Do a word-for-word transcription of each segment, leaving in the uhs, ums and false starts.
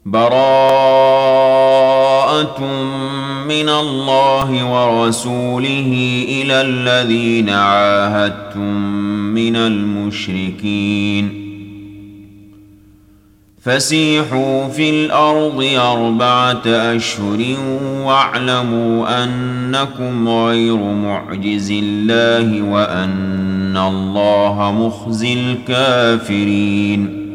براءة من الله ورسوله إلى الذين عاهدتم من المشركين فسيحوا في الأرض أربعة أشهر واعلموا أنكم غير معجز الله وأن الله مخزي الكافرين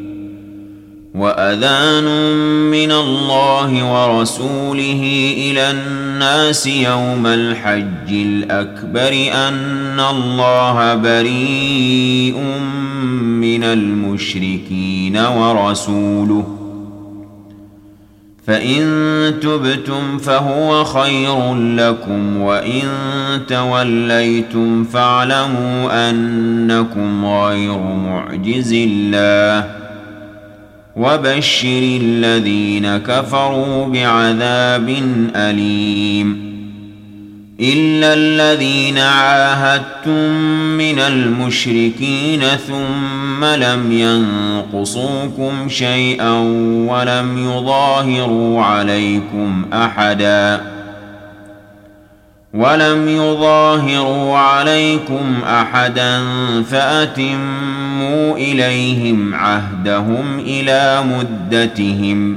وأذان من الله ورسوله إلى الناس يوم الحج الأكبر أن الله بريء من المشركين ورسوله فإن تبتم فهو خير لكم وإن توليتم فاعلموا أنكم غير معجز الله وبشر الذين كفروا بعذاب أليم إلا الذين عاهدتم من المشركين ثم لم ينقصوكم شيئا ولم يظاهروا عليكم أحدا ولم يظاهروا عليكم أحدا فأتموا إليهم عهدهم إلى مدتهم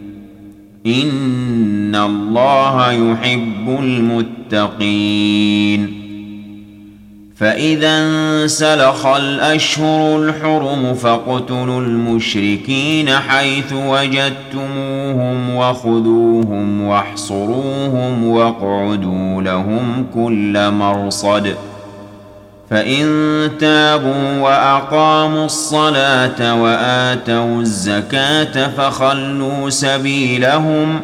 إن الله يحب المتقين فإذا انسلخ الأشهر الحرم فاقتلوا المشركين حيث وجدتموهم وخذوهم واحصروهم واقعدوا لهم كل مرصد فإن تابوا وأقاموا الصلاة وآتوا الزكاة فخلوا سبيلهم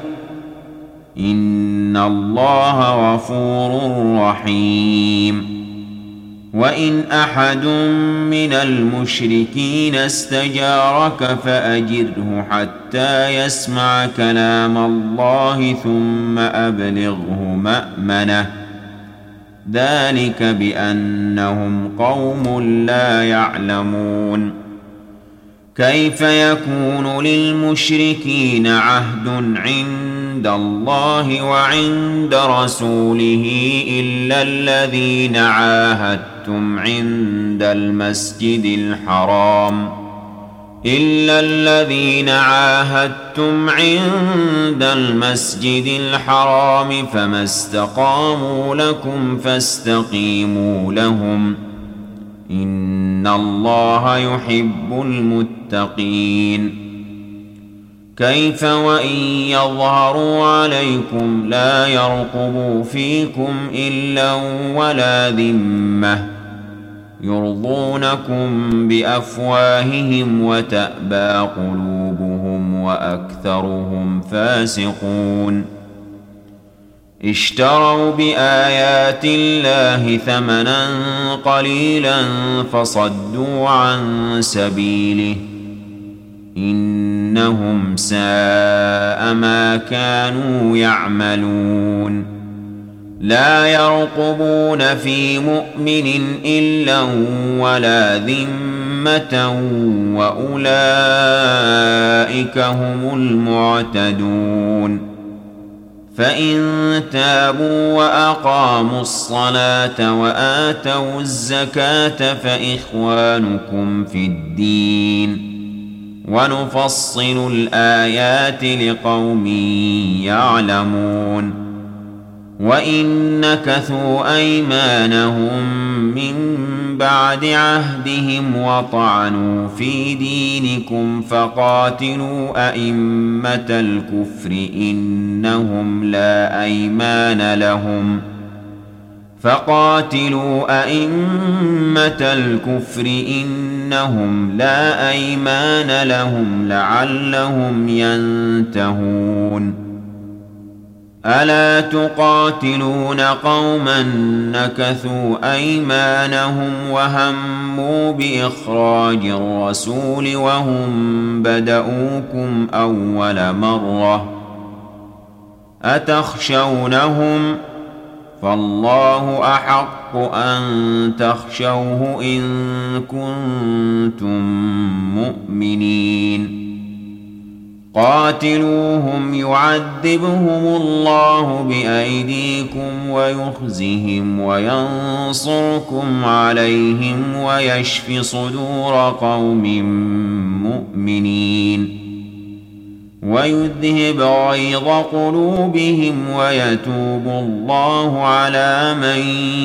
إن الله غفور رحيم وإن أحد من المشركين استجارك فأجره حتى يسمع كلام الله ثم أبلغه مأمنه ذلك بأنهم قوم لا يعلمون كيف يكون للمشركين عهد عند الله وعند رسوله إلا الذين عاهدتم عند المسجد الحرام إلا الذين عاهدتم عند المسجد الحرام فما استقاموا لكم فاستقيموا لهم إن الله يحب المتقين كيف وإن يظهروا عليكم لا يرقبوا فيكم إلا ولا ذمة يرضونكم بأفواههم وتأبى قلوبهم وأكثرهم فاسقون اشتروا بآيات الله ثمنا قليلا فصدوا عن سبيله إنهم ساء ما كانوا يعملون لا يرقبون في مؤمن إلا ولا ذمة وأولئك هم المعتدون فإن تابوا وأقاموا الصلاة وآتوا الزكاة فإخوانكم في الدين ونفصل الآيات لقوم يعلمون وإن نكثوا أيمانهم من بعد عهدهم وطعنوا في دينكم فقاتلوا أئمة الكفر إنهم لا أيمان لهم فقاتلوا أئمة الكفر إنهم لا أيمان لهم لعلهم ينتهون ألا تقاتلون قوما نكثوا أيمانهم وهموا بإخراج الرسول وهم بدؤوكم أول مرة أتخشونهم فالله أحق أن تخشوه إن كنتم مؤمنين قاتلوهم يعذبهم الله بأيديكم ويخزهم وينصركم عليهم ويشف صدور قوم مؤمنين ويذهب غيظ قلوبهم ويتوب الله على من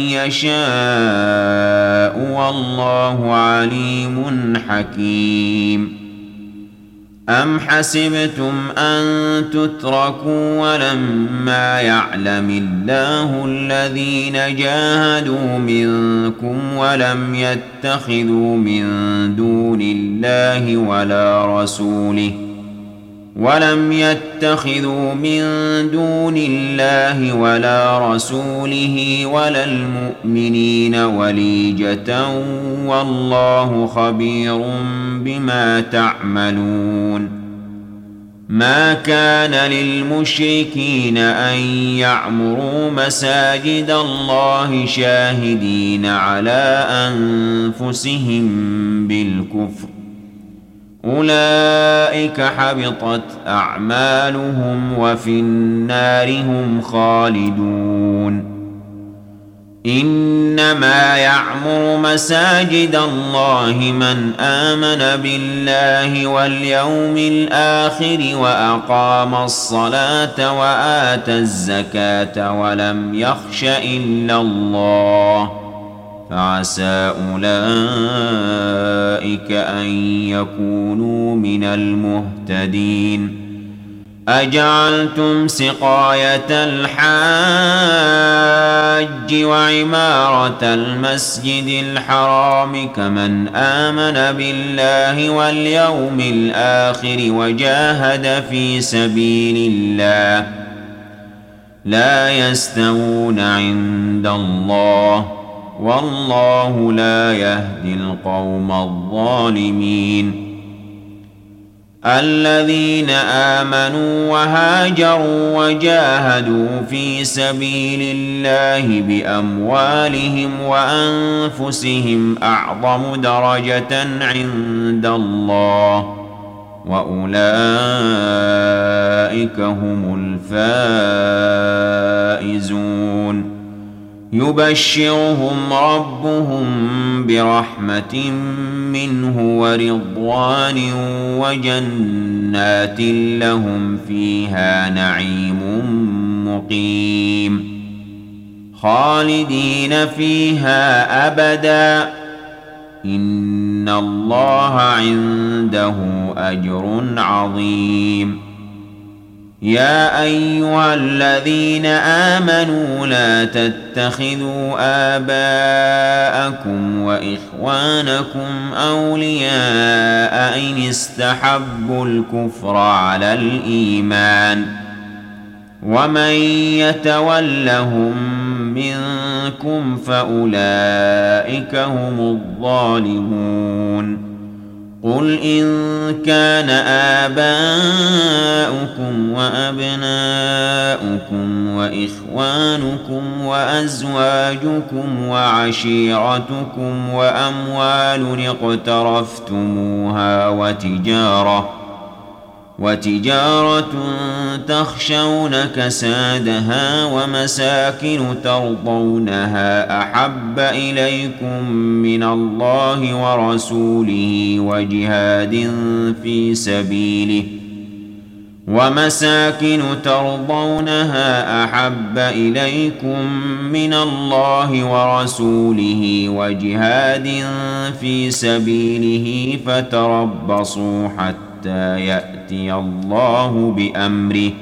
يشاء والله عليم حكيم. أم حسبتم أن تتركوا ولما يعلم الله الذين جاهدوا منكم ولم يتخذوا من دون الله ولا رسوله ولم يتخذوا من دون الله ولا رسوله ولا المؤمنين وليجة والله خبير بما تعملون. ما كان للمشركين أن يعمروا مساجد الله شاهدين على أنفسهم بالكفر أولئك حبطت أعمالهم وفي النار هم خالدون. إنما يعمر مساجد الله من آمن بالله واليوم الآخر وأقام الصلاة وآتى الزكاة ولم يخش إلا الله فعسى أولئك أن يكونوا من المهتدين. أجعلتم سقاية الحاج وعمارة المسجد الحرام كمن آمن بالله واليوم الآخر وجاهد في سبيل الله لا يستوون عند الله والله لا يهدي القوم الظالمين. الذين آمنوا وهاجروا وجاهدوا في سبيل الله بأموالهم وأنفسهم أعظم درجة عند الله وأولئك هم الفائزون. يبشرهم ربهم برحمة منه ورضوان وجنات لهم فيها نعيم مقيم خالدين فيها أبدا إن الله عنده أجر عظيم. يا أيها الذين آمنوا لا تتخذوا آباءكم وإخوانكم أولياء إن استحبوا الكفر على الإيمان ومن يتولهم منكم فأولئك هم الظالمون. قل إن كان آباؤكم وأبناؤكم وإخوانكم وأزواجكم وعشيرتكم وأموال اقترفتموها وتجارة وتجارة تخشون كسادها ومساكن ترضونها أحب إليكم من الله ورسوله وجهاد في سبيله ومساكن ترضونها أحب إليكم من الله ورسوله وجهاد في سبيله فتربصوا حتى يأتي الله بأمره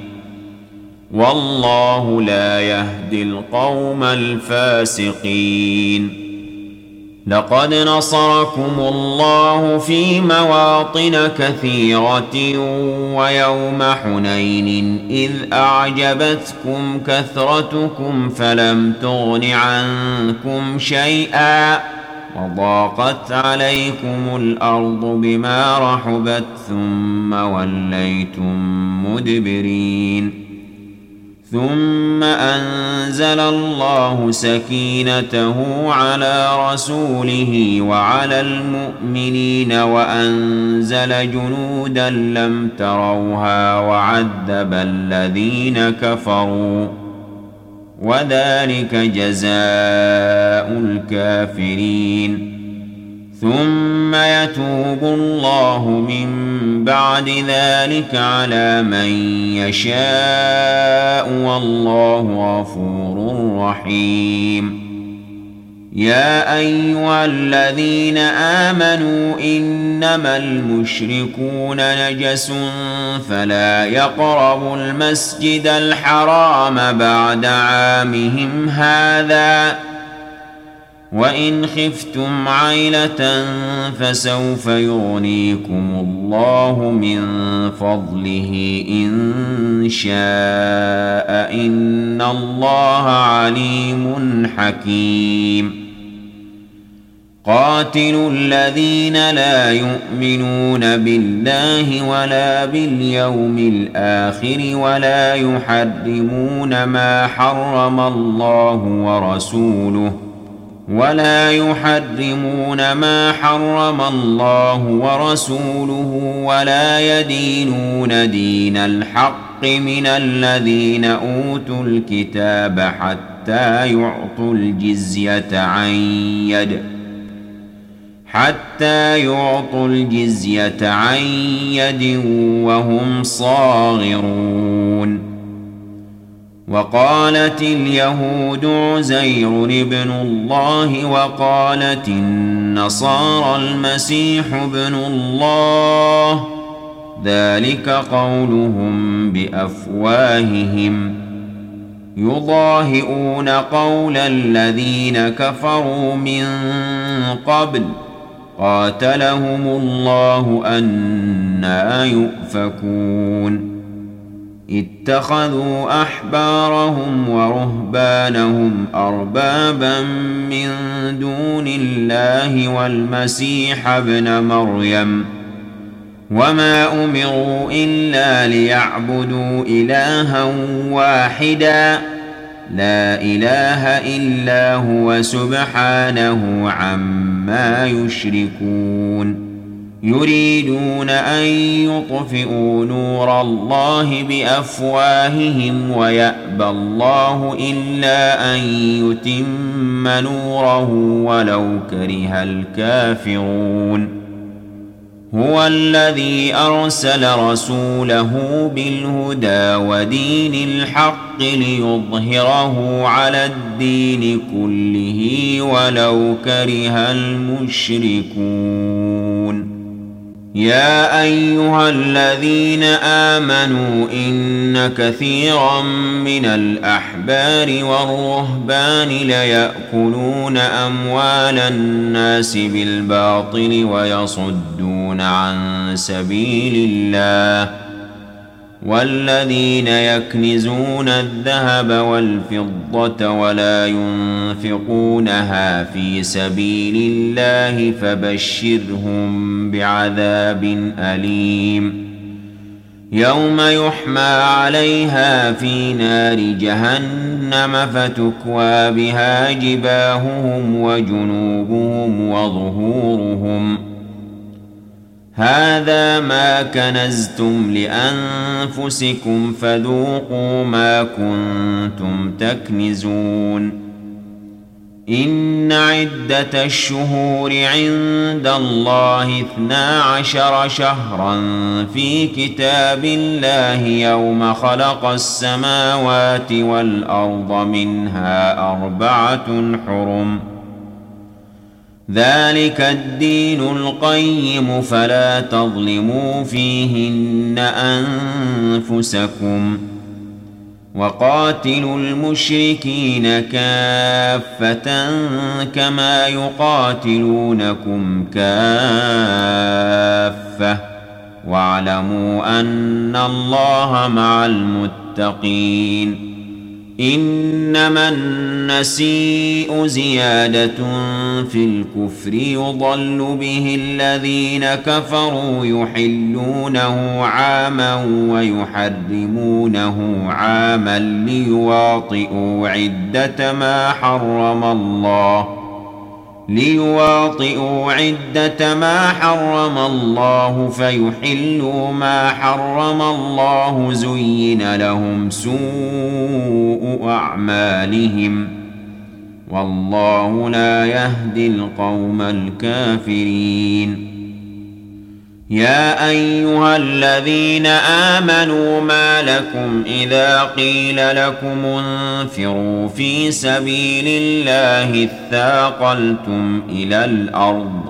والله لا يهدي القوم الفاسقين. لقد نصركم الله في مواطن كثيرة ويوم حنين إذ أعجبتكم كثرتكم فلم تغن عنكم شيئا وضاقت عليكم الأرض بما رحبت ثم وليتم مدبرين ثم أنزل الله سكينته على رسوله وعلى المؤمنين وأنزل جنودا لم تروها وعذب الذين كفروا وذلك جزاء الكافرين ثم يتوب الله من بعد ذلك على من يشاء والله غفور رحيم يا أيها الذين آمنوا إنما المشركون نجس فلا يقربوا المسجد الحرام بعد عامهم هذا وإن خفتم عيلة فسوف يغنيكم الله من فضله إن شاء إن الله عليم حكيم قاتلوا الذين لا يؤمنون بالله ولا باليوم الآخر ولا يحرمون ما حرم الله ورسوله ولا يحرمون ما حرم الله ورسوله ولا يدينون دين الحق من الذين أوتوا الكتاب حتى يعطوا الجزية عن يد حتى يعطوا الجزية عن يد وهم صاغرون وقالت اليهود عزير ابن الله وقالت النصارى المسيح ابن الله ذلك قولهم بأفواههم يضاهئون قول الذين كفروا من قبل قاتلهم الله أنى يؤفكون اتخذوا أحبارهم ورهبانهم أربابا من دون الله والمسيح ابن مريم وما أمروا إلا ليعبدوا إلها واحدا لا إله إلا هو سبحانه عما يشركون يريدون أن يطفئوا نور الله بأفواههم ويأبى الله إلا أن يتم نوره ولو كره الكافرون هو الذي أرسل رسوله بالهدى ودين الحق ليظهره على الدين كله ولو كره المشركون يا أيها الذين آمنوا إن كثيرا من الأحبار والرهبان ليأكلون أموال الناس بالباطل ويصدون عن سبيل الله والذين يكنزون الذهب والفضة ولا ينفقونها في سبيل الله فبشرهم بعذاب أليم يوم يحمى عليها في نار جهنم فتكوى بها جباههم وجنوبهم وظهورهم هذا ما كنزتم لأنفسكم فذوقوا ما كنتم تكنزون إن عدة الشهور عند الله اثنا عشر شهرا في كتاب الله يوم خلق السماوات والأرض منها أربعة حرم ذلك الدين القيم فلا تظلموا فيهن أنفسكم وقاتلوا المشركين كافة كما يقاتلونكم كافة واعلموا أن الله مع المتقين إنما النسيء زيادة في الكفر يضل به الذين كفروا يحلونه عاما ويحرمونه عاما ليواطئوا عدة ما حرم الله ليواطئوا عدة ما حرم الله فيحلوا ما حرم الله زين لهم سوء أعمالهم والله لا يهدي القوم الكافرين. يا أيها الذين آمنوا ما لكم إذا قيل لكم انفروا في سبيل الله اثاقلتم إلى الأرض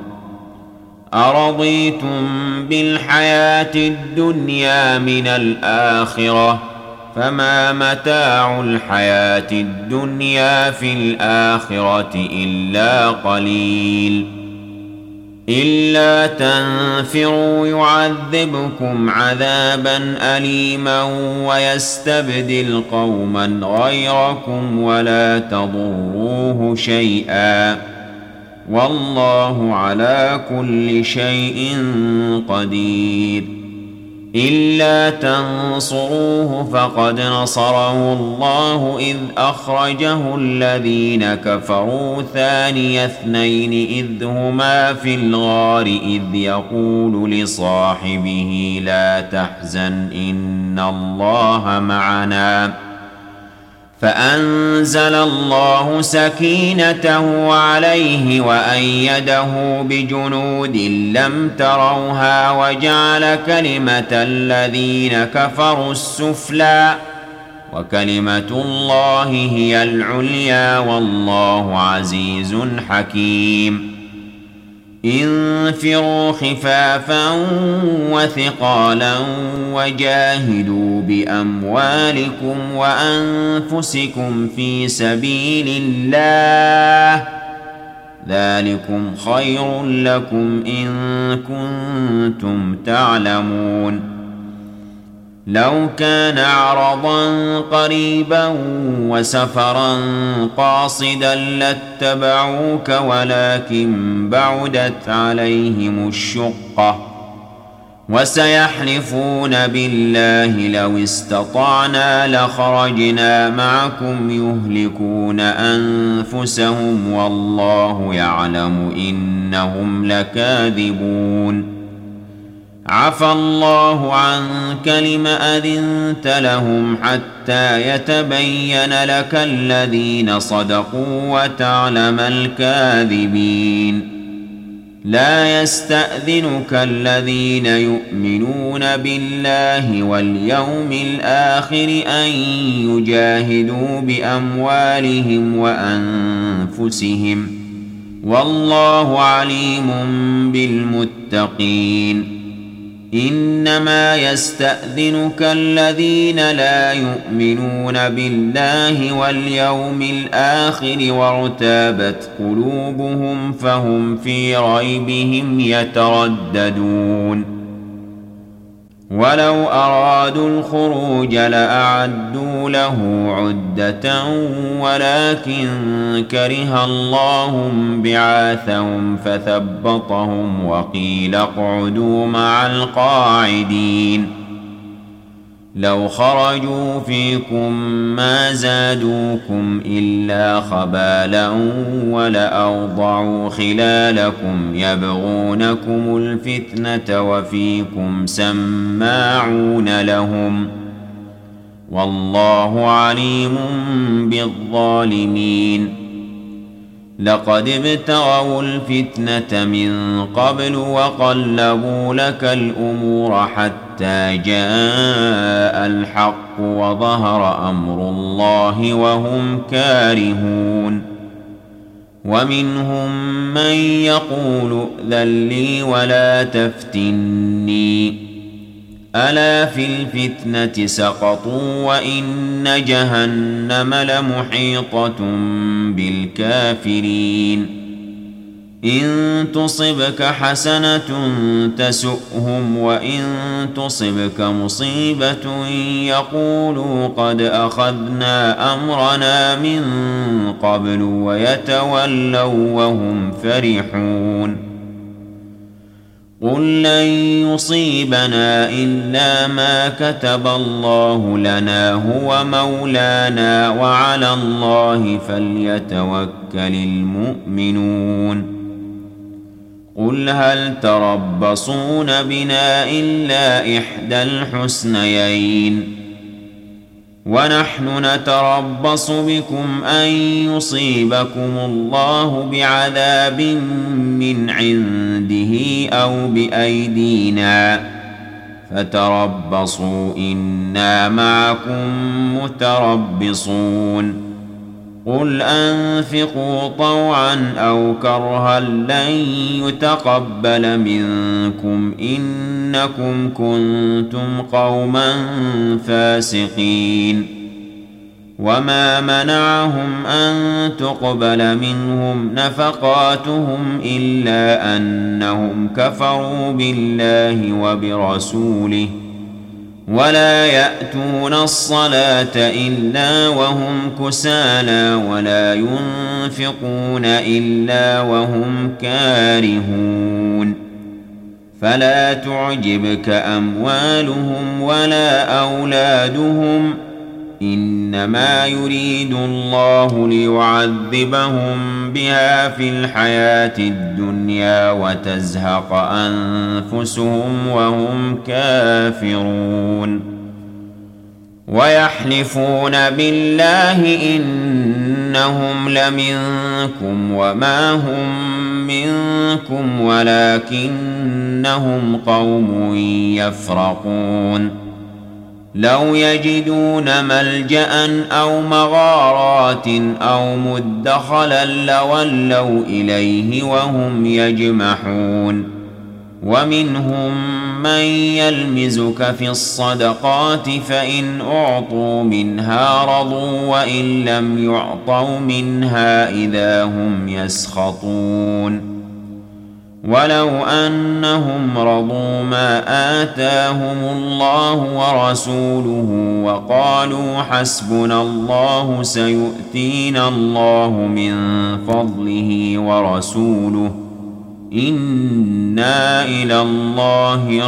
أرضيتم بالحياة الدنيا من الآخرة فما متاع الحياة الدنيا في الآخرة إلا قليل. إلا تنفروا يعذبكم عذابا أليما ويستبدل قوما غيركم ولا تضروه شيئا والله على كل شيء قدير. إلا تنصروه فقد نصره الله إذ أخرجه الذين كفروا ثاني اثنين إذ هما في الغار إذ يقول لصاحبه لا تحزن إن الله معنا فأنزل الله سكينته عليه وأيده بجنود لم تروها وجعل كلمة الذين كفروا السفلى وكلمة الله هي العليا والله عزيز حكيم. انفروا خفافا وثقالا وجاهدوا بأموالكم وأنفسكم في سبيل الله ذلكم خير لكم إن كنتم تعلمون. لو كان عرضا قريبا وسفرا قاصدا لاتبعوك ولكن بعدت عليهم الشقة وسيحلفون بالله لو استطعنا لخرجنا معكم يهلكون أنفسهم والله يعلم إنهم لكاذبون. عفى الله عنك لم أذنت لهم حتى يتبين لك الذين صدقوا وتعلم الكاذبين. لا يستأذنك الذين يؤمنون بالله واليوم الآخر أن يجاهدوا بأموالهم وأنفسهم والله عليم بالمتقين. إنما يستأذنك الذين لا يؤمنون بالله واليوم الآخر وارتابت قلوبهم فهم في ريبهم يترددون. ولو أرادوا الخروج لأعدوا له عدة ولكن كره الله بعاثهم فثبطهم وقيل اقعدوا مع القاعدين. لو خرجوا فيكم ما زادوكم إلا خبالا ولأوضعوا خلالكم يبغونكم الفتنة وفيكم سماعون لهم والله عليم بالظالمين. لقد ابتغوا الفتنة من قبل وقلبوا لك الأمور حتى جاء الحق وظهر أمر الله وهم كارهون. ومنهم من يقول ائذن لي ولا تفتني ألا في الفتنة سقطوا وإن جهنم لمحيطة بالكافرين. إن تصبك حسنة تسؤهم وإن تصبك مصيبة يقولوا قد أخذنا أمرنا من قبل ويتولوا وهم فرحون قل لن يصيبنا إلا ما كتب الله لنا هو مولانا وعلى الله فليتوكل المؤمنون قل هل تربصون بنا إلا إحدى الحسنيين ونحن نتربص بكم أن يصيبكم الله بعذاب من عنده أو بأيدينا فتربصوا إنا معكم متربصون قل أنفقوا طوعا أو كرها لن يتقبل منكم إنكم كنتم قوما فاسقين وما منعهم أن تقبل منهم نفقاتهم إلا أنهم كفروا بالله وبرسوله ولا يأتون الصلاة إلا وهم كسالى ولا ينفقون إلا وهم كارهون فلا تعجبك أموالهم ولا أولادهم إنما يريد الله ليعذبهم بها في الحياة الدنيا وتزهق أنفسهم وهم كافرون ويحلفون بالله إنهم لمنكم وما هم منكم ولكنهم قوم يفرقون لو يجدون ملجأ أو مغارات أو مدخلا لولوا إليه وهم يجمحون ومنهم من يلمزك في الصدقات فإن أعطوا منها رضوا وإن لم يعطوا منها إذا هم يسخطون ولو أنهم رضوا ما آتاهم الله ورسوله وقالوا حسبنا الله سيؤتينا الله من فضله ورسوله إنا إلى الله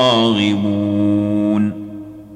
راغبون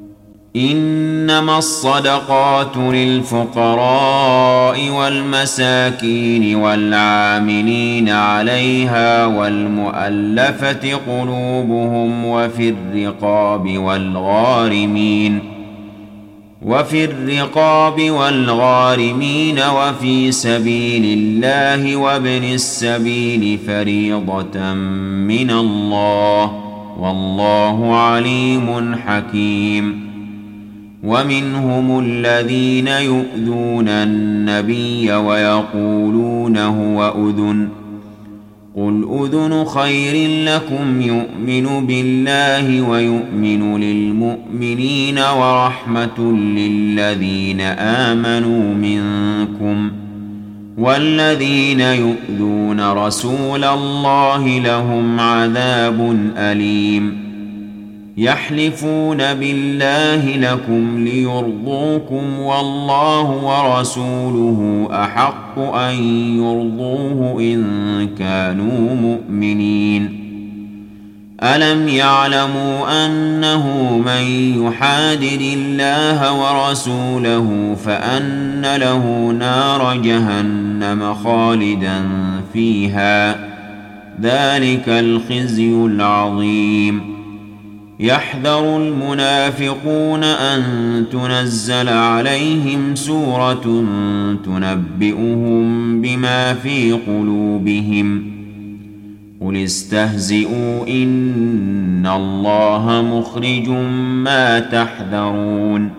إنما الصدقات للفقراء والمساكين والعاملين عليها والمؤلفة قلوبهم وفي الرقاب والغارمين وفي الرقاب والغارمين وفي سبيل الله وابن السبيل فريضة من الله والله عليم حكيم ومنهم الذين يؤذون النبي ويقولون هو أذن قل أذن خير لكم يؤمن بالله ويؤمن للمؤمنين ورحمة للذين آمنوا منكم والذين يؤذون رسول الله لهم عذاب أليم يحلفون بالله لكم ليرضوكم والله ورسوله أحق أن يرضوه إن كانوا مؤمنين ألم يعلموا أنه من يحادد الله ورسوله فأن له نار جهنم خالدا فيها ذلك الخزي العظيم يحذر المنافقون أن تنزل عليهم سورة تنبئهم بما في قلوبهم قل استهزئوا إن الله مخرج ما تحذرون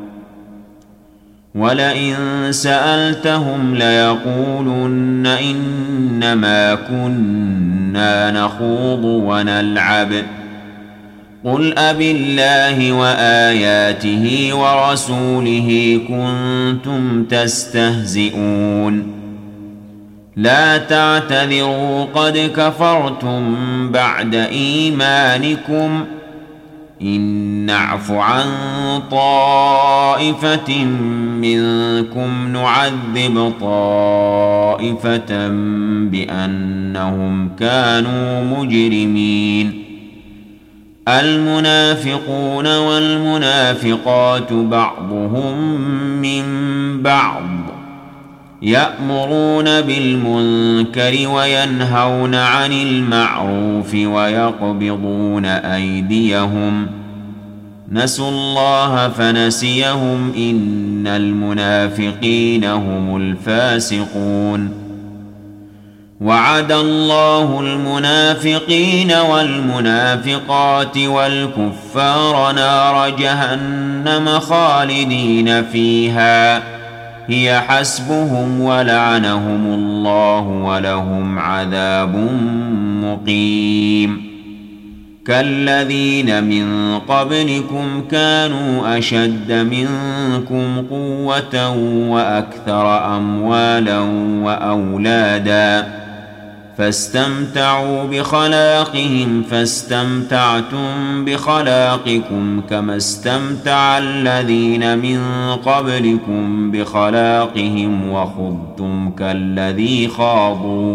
ولئن سألتهم ليقولن إنما كنا نخوض ونلعب قل أبالله وآياته ورسوله كنتم تستهزئون لا تعتذروا قد كفرتم بعد إيمانكم إن نعف عن طائفة منكم نعذب طائفة بأنهم كانوا مجرمين المنافقون والمنافقات بعضهم من بعض يأمرون بالمنكر وينهون عن المعروف ويقبضون أيديهم نسوا الله فنسيهم إن المنافقين هم الفاسقون وعد الله المنافقين والمنافقات والكفار نار جهنم خالدين فيها هي حسبهم ولعنهم الله ولهم عذاب مقيم كالذين من قبلكم كانوا أشد منكم قوة وأكثر أموالا وأولادا فاستمتعوا بخلاقهم فاستمتعتم بخلاقكم كما استمتع الذين من قبلكم بخلاقهم وخضتم كالذي خاضوا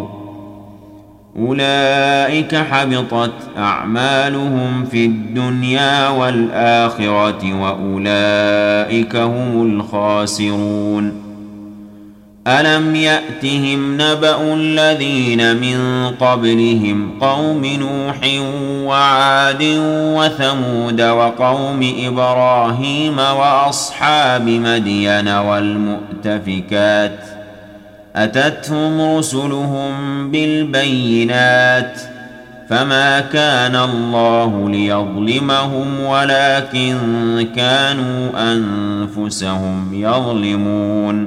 أولئك حبطت أعمالهم في الدنيا والآخرة وأولئك هم الخاسرون ألم يأتهم نبأ الذين من قبلهم قوم نوح وعاد وثمود وقوم إبراهيم وأصحاب مدين والمؤتفكات أتتهم رسلهم بالبينات فما كان الله ليظلمهم ولكن كانوا أنفسهم يظلمون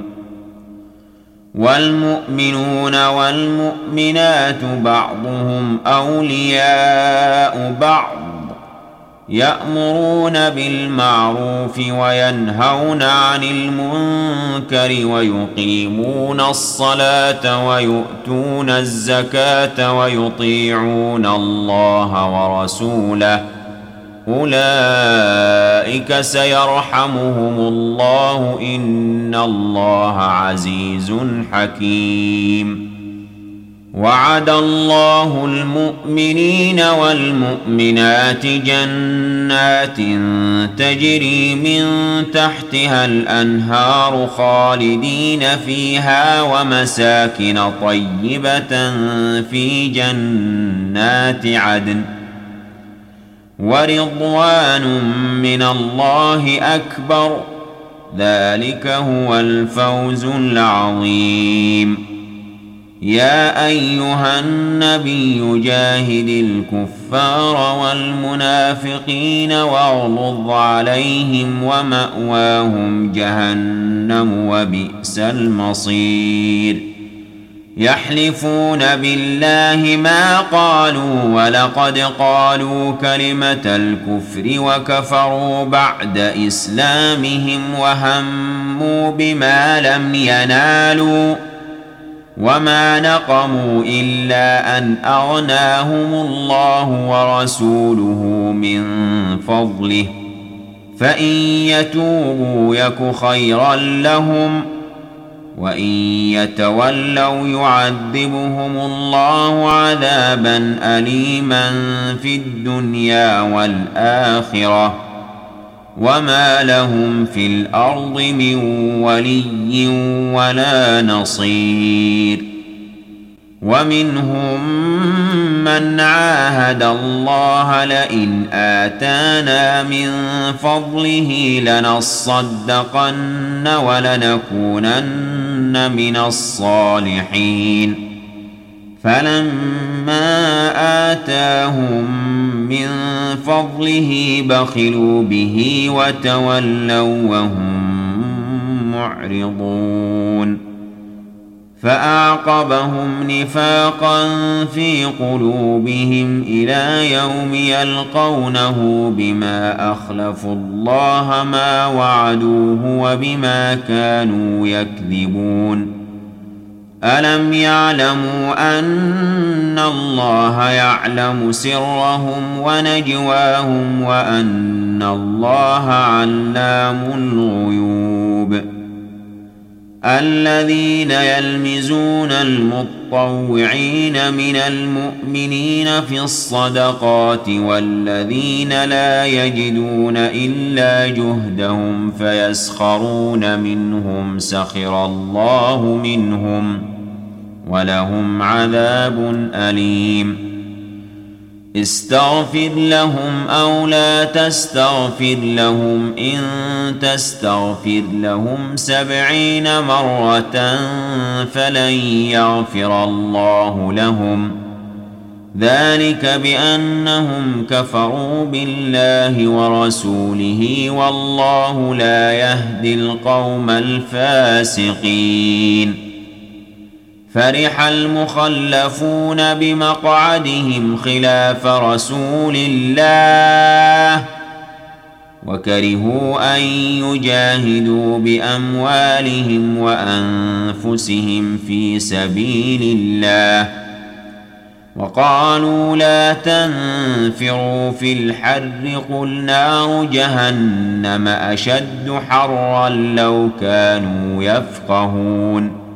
والمؤمنون والمؤمنات بعضهم أولياء بعض يأمرون بالمعروف وينهون عن المنكر ويقيمون الصلاة ويؤتون الزكاة ويطيعون الله ورسوله أولئك سيرحمهم الله إن الله عزيز حكيم وعد الله المؤمنين والمؤمنات جنات تجري من تحتها الأنهار خالدين فيها ومساكن طيبة في جنات عدن ورضوان من الله أكبر ذلك هو الفوز العظيم يا أيها النبي جاهد الكفار والمنافقين واغلظ عليهم ومأواهم جهنم وبئس المصير يحلفون بالله ما قالوا ولقد قالوا كلمة الكفر وكفروا بعد إسلامهم وهموا بما لم ينالوا وما نقموا إلا أن أغناهم الله ورسوله من فضله فإن يتوبوا يك خيرا لهم وإن يتولوا يعذبهم الله عذابا أليما في الدنيا والآخرة وما لهم في الأرض من ولي ولا نصير ومنهم من عاهد الله لئن آتانا من فضله لنصدقن ولنكونن من الصالحين فلما آتاهم من فضله بخلوا به وتولوا وهم معرضون فأعقبهم نفاقا في قلوبهم إلى يوم يلقونه بما أخلفوا الله ما وعدوه وبما كانوا يكذبون ألم يعلموا أن الله يعلم سرهم ونجواهم وأن الله علام الغيوب الذين يلمزون المطوعين من المؤمنين في الصدقات والذين لا يجدون إلا جهدهم فيسخرون منهم سخر الله منهم ولهم عذاب أليم استغفر لهم أو لا تستغفر لهم إن تستغفر لهم سبعين مرة فلن يغفر الله لهم ذلك بأنهم كفروا بالله ورسوله والله لا يهدي القوم الفاسقين فرح المخلفون بمقعدهم خلاف رسول الله وكرهوا أن يجاهدوا بأموالهم وأنفسهم في سبيل الله وقالوا لا تنفروا في الحر قل نار جهنم أشد حرا لو كانوا يفقهون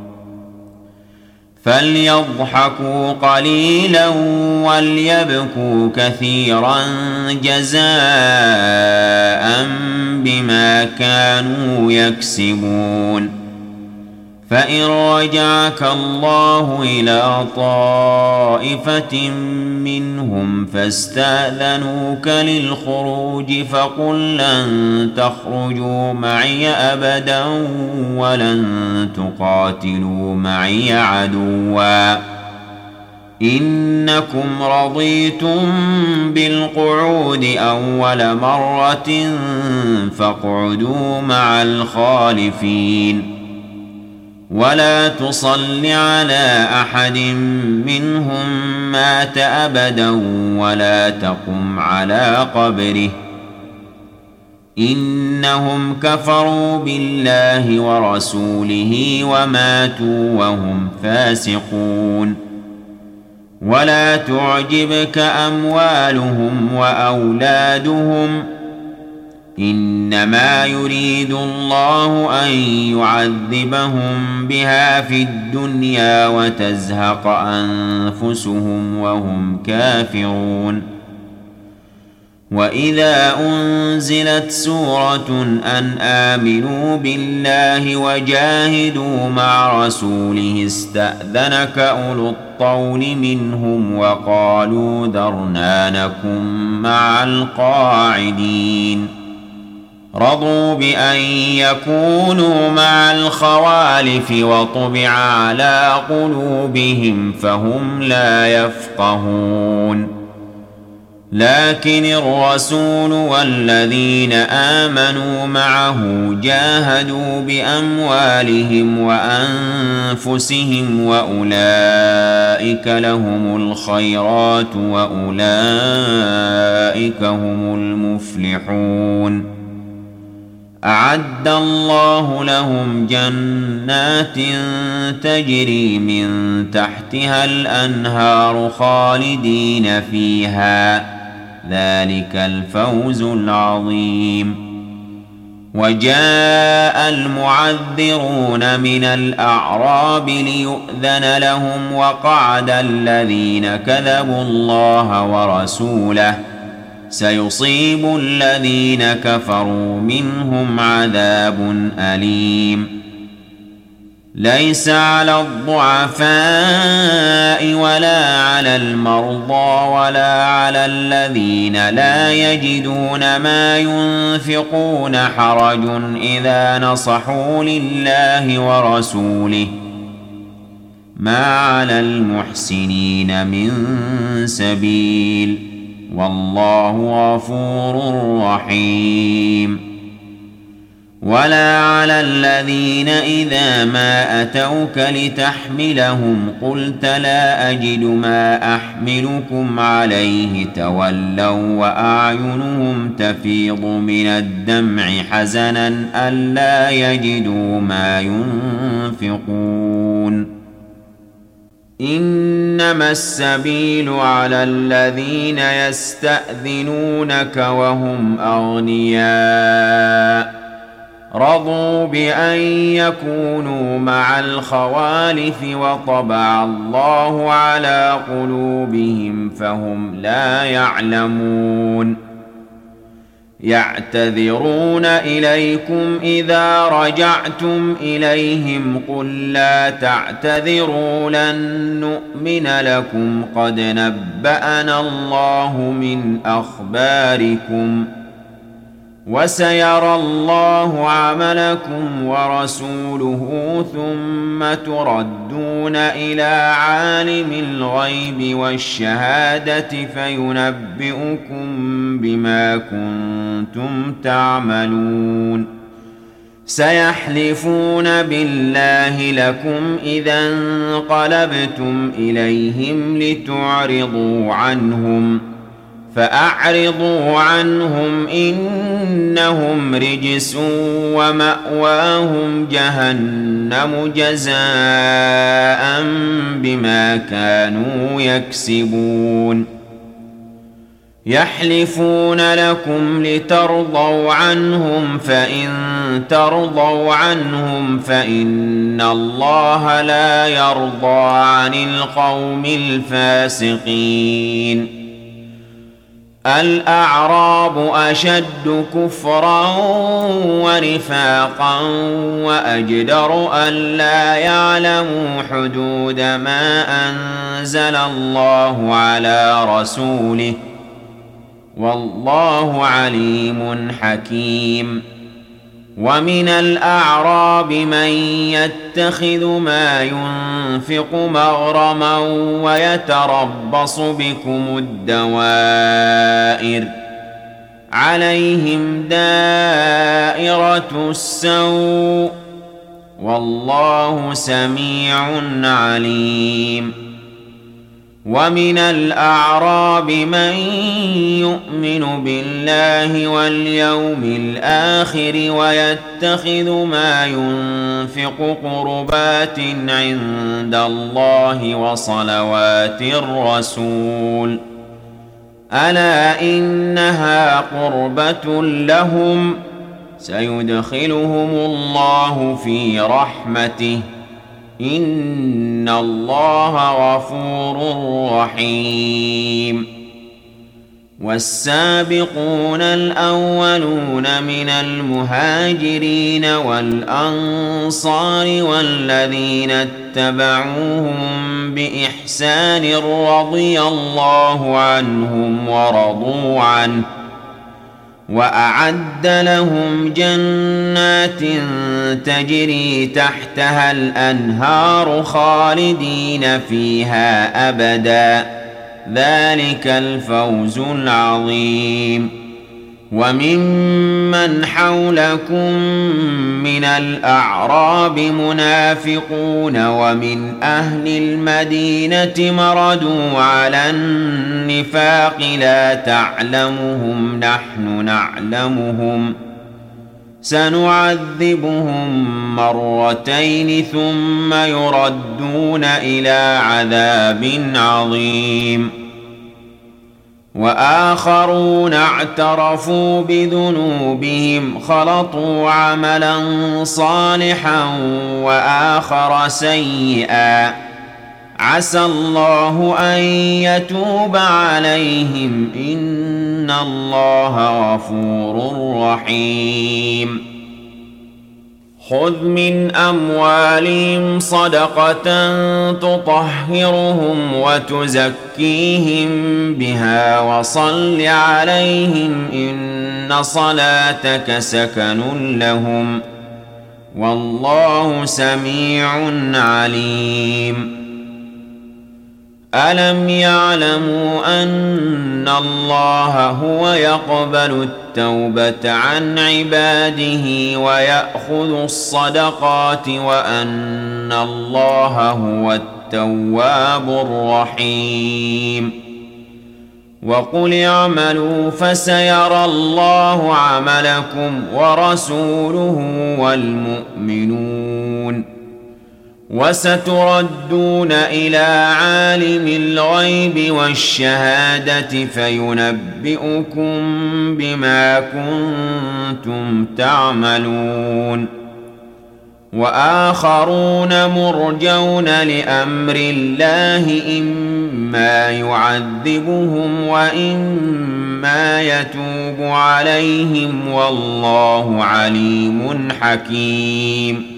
فليضحكوا قليلا وليبكوا كثيرا جزاء بما كانوا يكسبون فإن رجعك الله إلى طائفة منهم فاستأذنوك للخروج فقل لن تخرجوا معي أبدا ولن تقاتلوا معي عدوا إنكم رضيتم بالقعود أول مرة فاقعدوا مع الخالفين ولا تصل على أحد منهم مات أبدا ولا تقم على قبره إنهم كفروا بالله ورسوله وماتوا وهم فاسقون ولا تعجبك أموالهم وأولادهم إنما يريد الله أن يعذبهم بها في الدنيا وتزهق أنفسهم وهم كافرون وإذا أنزلت سورة أن آمنوا بالله وجاهدوا مع رسوله استأذنك أولو الطول منهم وقالوا ذرنا نكن مع القاعدين رضوا بأن يكونوا مع الخوالف وطبع على قلوبهم فهم لا يفقهون لكن الرسول والذين آمنوا معه جاهدوا بأموالهم وأنفسهم وأولئك لهم الخيرات وأولئك هم المفلحون أعد الله لهم جنات تجري من تحتها الأنهار خالدين فيها ذلك الفوز العظيم وجاء المعذرون من الأعراب ليؤذن لهم وقعد الذين كذبوا الله ورسوله سيصيب الذين كفروا منهم عذاب أليم ليس على الضعفاء ولا على المرضى ولا على الذين لا يجدون ما ينفقون حرج إذا نصحوا لله ورسوله ما على المحسنين من سبيل والله غفور رحيم ولا على الذين إذا ما أتوك لتحملهم قلت لا أجد ما أحملكم عليه تولوا وأعينهم تفيض من الدمع حزنا ألا يجدوا ما ينفقون إنما السبيل على الذين يستأذنونك وهم أغنياء رضوا بأن يكونوا مع الخوالف وطبع الله على قلوبهم فهم لا يعلمون يعتذرون إليكم إذا رجعتم إليهم قل لا تعتذروا لن نؤمن لكم قد نبأنا الله من أخباركم وسيرى الله عملكم ورسوله ثم تردون إلى عالم الغيب والشهادة فينبئكم بما كنتم تعملون سيحلفون بالله لكم إذا انقلبتم إليهم لتعرضوا عنهم فأعرضوا عنهم إنهم رجس ومأواهم جهنم جزاء بما كانوا يكسبون يحلفون لكم لترضوا عنهم فإن ترضوا عنهم فإن الله لا يرضى عن القوم الفاسقين الأعراب أشد كفرا ونفاقا وأجدر ألا يعلموا حدود ما أنزل الله على رسوله والله عليم حكيم ومن الأعراب من يتخذ ما ينفق مغرما ويتربص بكم الدوائر عليهم دائرة السوء والله سميع عليم ومن الأعراب من يؤمن بالله واليوم الآخر ويتخذ ما ينفق قربات عند الله وصلوات الرسول ألا إنها قربة لهم سيدخلهم الله في رحمته إن الله غفور رحيم والسابقون الأولون من المهاجرين والأنصار والذين اتبعوهم بإحسان رضي الله عنهم ورضوا عنه وأعد لهم جنات تجري تحتها الأنهار خالدين فيها أبدا ذلك الفوز العظيم وممن حولكم من الأعراب منافقون ومن أهل المدينة مردوا على النفاق لا تعلمهم نحن نعلمهم سنعذبهم مرتين ثم يردون إلى عذاب عظيم وآخرون اعترفوا بذنوبهم خلطوا عملا صالحا وآخر سيئا عسى الله أن يتوب عليهم إن الله غفور رحيم خذ من أموالهم صدقة تطهرهم وتزكيهم بها وصل عليهم إن صلاتك سكن لهم والله سميع عليم ألم يعلموا أن الله هو يقبل التوبة عن عباده ويأخذ الصدقات وأن الله هو التواب الرحيم وقل اعملوا فسيرى الله عملكم ورسوله والمؤمنون وستردون إلى عالم الغيب والشهادة فينبئكم بما كنتم تعملون وآخرون مرجون لأمر الله إما يعذبهم وإما يتوب عليهم والله عليم حكيم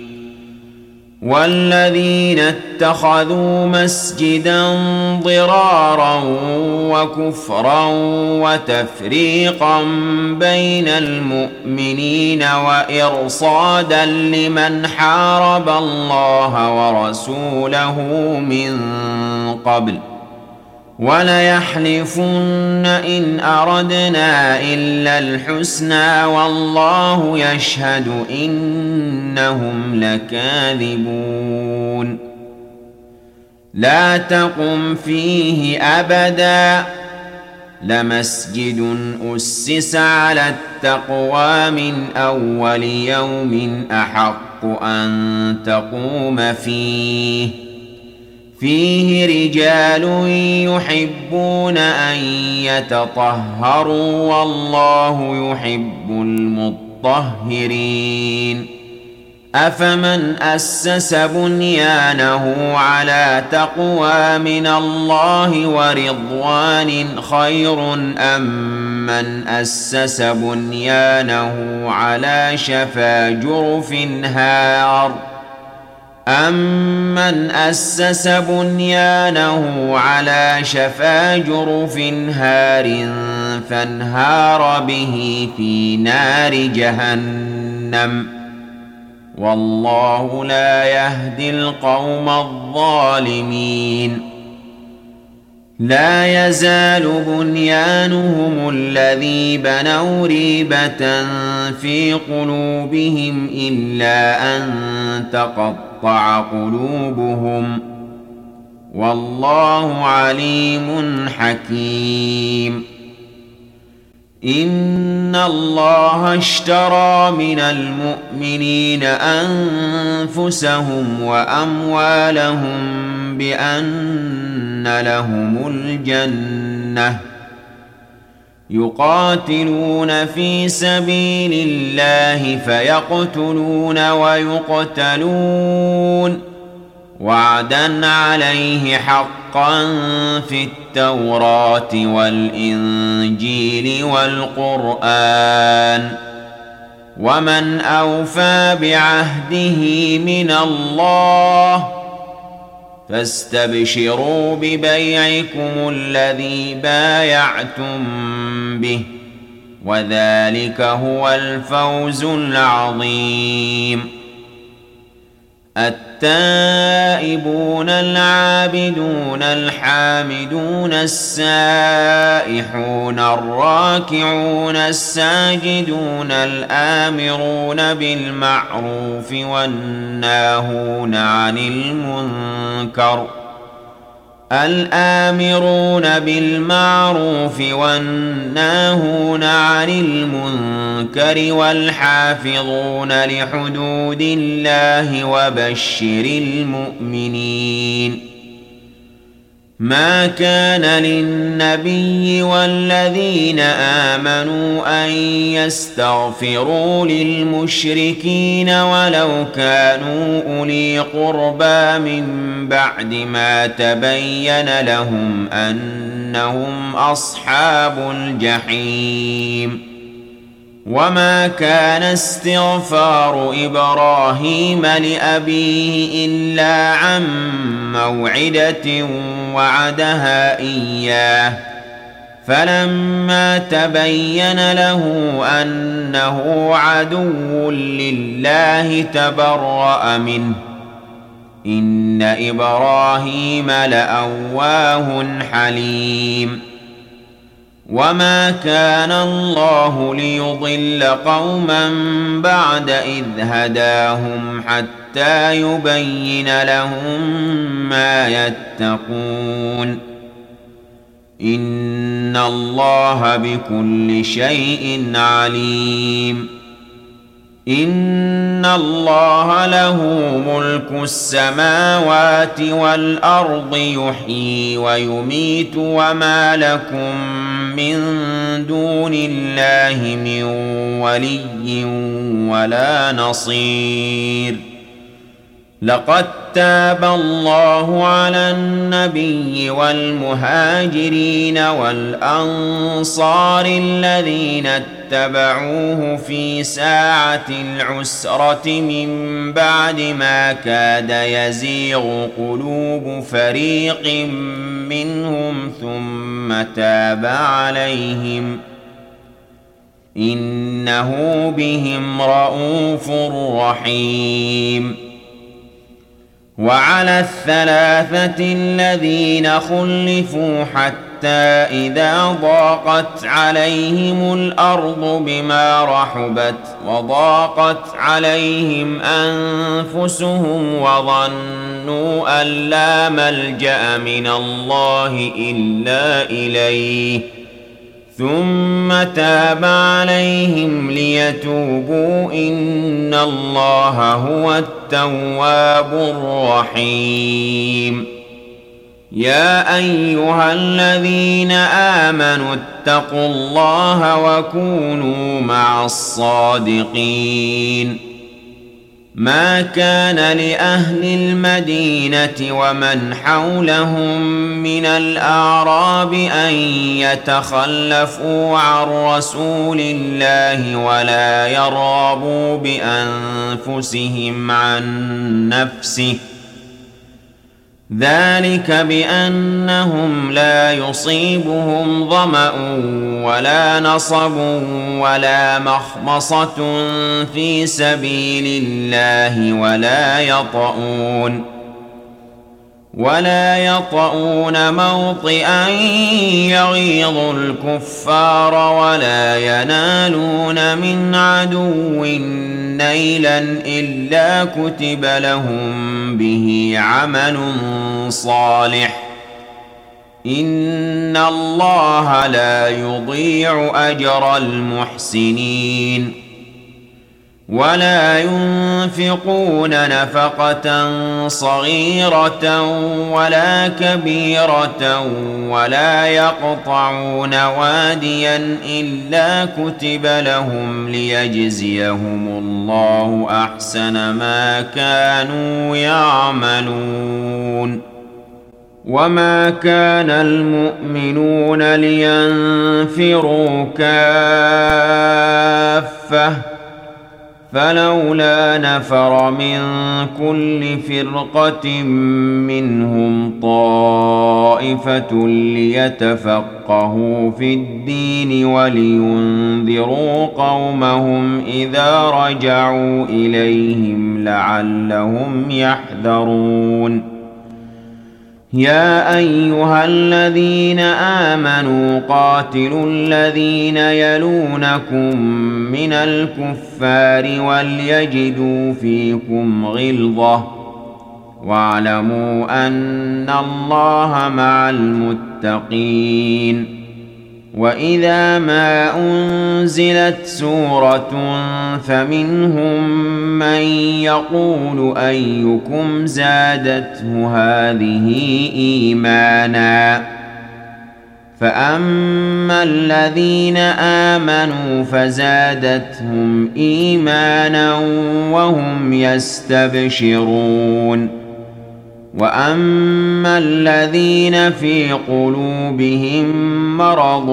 والذين اتخذوا مسجدا ضرارا وكفرا وتفريقا بين المؤمنين وإرصادا لمن حارب الله ورسوله من قبل وليحلفن إن أردنا إلا الحسنى والله يشهد إنهم لكاذبون لا تقم فيه أبدا لمسجد أسس على التقوى من أول يوم أحق أن تقوم فيه فيه رجال يحبون أن يتطهروا والله يحب المطهرين أفمن أسس بنيانه على تقوى من الله ورضوان خير أم من أسس بنيانه على شفا جرف هار أمن أسس بنيانه على شفا جرف هار فانهار به في نار جهنم والله لا يهدي القوم الظالمين لا يزال بنيانهم الذي بنوا ريبة في قلوبهم إلا أن تقطع قلوبهم والله عليم حكيم إن الله اشترى من المؤمنين أنفسهم وأموالهم بأن لهم الجنة يقاتلون في سبيل الله فيقتلون ويقتلون وعدا عليه حقا في التوراة والإنجيل والقرآن ومن أوفى بعهده من الله فاستبشروا ببيعكم الذي بايعتم به وذلك هو الفوز العظيم التائبون العابدون الحامدون السائحون الراكعون الساجدون الآمرون بالمعروف والناهون عن المنكر الآمرون بالمعروف والناهون عن المنكر والحافظون لحدود الله وبشر المؤمنين ما كان للنبي والذين آمنوا أن يستغفروا للمشركين ولو كانوا أولي قربى من بعد ما تبين لهم أنهم أصحاب الجحيم وما كان استغفار إبراهيم لأبيه إلا عن موعدة وعدها إياه فلما تبين له أنه عدو لله تبرأ منه إن إبراهيم لأواه حليم وما كان الله ليضل قوما بعد إذ هداهم حتى يبين لهم ما يتقون إن الله بكل شيء عليم إن الله له ملك السماوات والأرض يحيي ويميت وما لكم من دون الله من ولي ولا نصير. لقد تاب الله على النبي والمهاجرين والأنصار الذين اتبعوه في ساعة العسرة من بعد ما كاد يزيغ قلوب فريق منهم ثم تاب عليهم إنه بهم رءوف رحيم. وعلى الثلاثة الذين خلفوا حتى إذا ضاقت عليهم الأرض بما رحبت وضاقت عليهم أنفسهم وظنوا أن لا ملجأ من الله إلا إليه ثم تاب عليهم ليتوبوا إن الله هو التواب الرحيم. يا أيها الذين آمنوا اتقوا الله وكونوا مع الصادقين. ما كان لأهل المدينة ومن حولهم من الأعراب أن يتخلفوا عن رسول الله ولا يرغبوا بأنفسهم عن نفسه ذلك بأنهم لا يصيبهم ظمأ ولا نصب ولا مخمصة في سبيل الله ولا يطؤون ولا يطؤون موطئا يغيظ الكفار ولا ينالون من عدو نيلا إلا كتب لهم به عمل صالح إن الله لا يضيع أجر المحسنين. ولا ينفقون نفقة صغيرة ولا كبيرة ولا يقطعون واديا إلا كتب لهم ليجزيهم الله أحسن ما كانوا يعملون. وما كان المؤمنون لينفروا كافة فلولا نفر من كل فرقة منهم طائفة ليتفقهوا في الدين ولينذروا قومهم إذا رجعوا إليهم لعلهم يحذرون. يا أيها الذين آمنوا قاتلوا الذين يلونكم من الكفار وليجدوا فيكم غلظة واعلموا أن الله مع المتقين. وإذا ما أنزلت سورة فمنهم من يقول أيكم زادته هذه إيمانا فأما الذين آمنوا فزادتهم إيمانا وهم يستبشرون. وأما الذين في قلوبهم مرض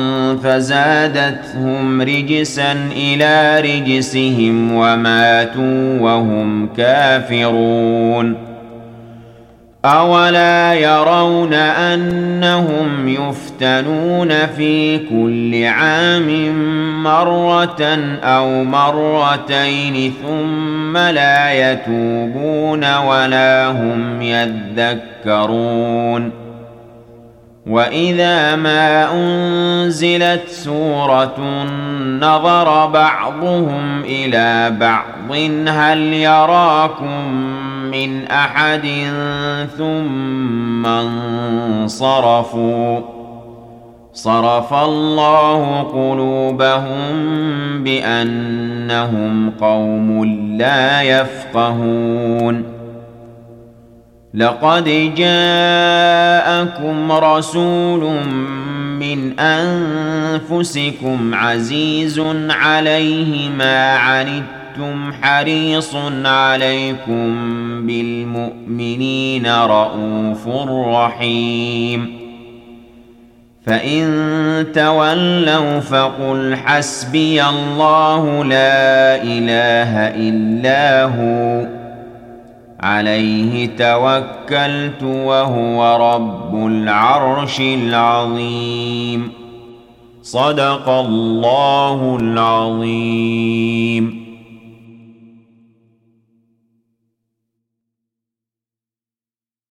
فزادتهم رجسا إلى رجسهم وماتوا وهم كافرون. أولا يرون أنهم يفتنون في كل عام مرة أو مرتين ثم لا يتوبون ولا هم يذكرون. وإذا ما أنزلت سورة نظر بعضهم إلى بعض هل يراكم من أحد ثم انصرفوا صرف الله قلوبهم بأنهم قوم لا يفقهون لقد جاءكم رسول من أنفسكم عزيز عليه ما عنتم حريص عليكم بالمؤمنين رؤوف رحيم فإن تولوا فقل حسبي الله لا إله إلا هو عليه توكلت وهو رب العرش العظيم صدق الله العظيم.